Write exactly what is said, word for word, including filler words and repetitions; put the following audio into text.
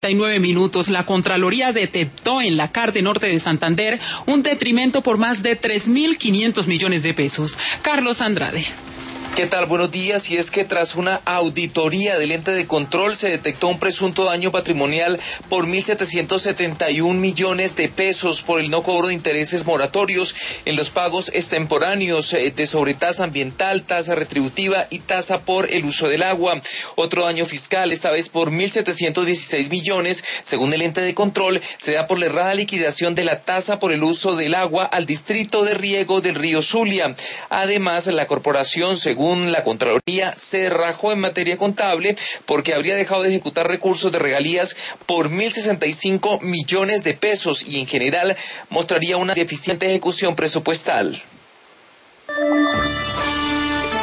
y nueve minutos, la Contraloría detectó en la Carte Norte de Santander un detrimento por más de tres mil quinientos millones de pesos. Carlos Andrade. ¿Qué tal? Buenos días. Y es que tras una auditoría del ente de control se detectó un presunto daño patrimonial por mil setecientos setenta y un millones de pesos por el no cobro de intereses moratorios en los pagos extemporáneos de sobretasa ambiental, tasa retributiva y tasa por el uso del agua. Otro daño fiscal, esta vez por mil setecientos dieciséis millones, según el ente de control, se da por la errada liquidación de la tasa por el uso del agua al distrito de riego del río Zulia. Además, la corporación, según Según la Contraloría, se rajó en materia contable porque habría dejado de ejecutar recursos de regalías por mil sesenta y cinco millones de pesos y en general mostraría una deficiente ejecución presupuestal.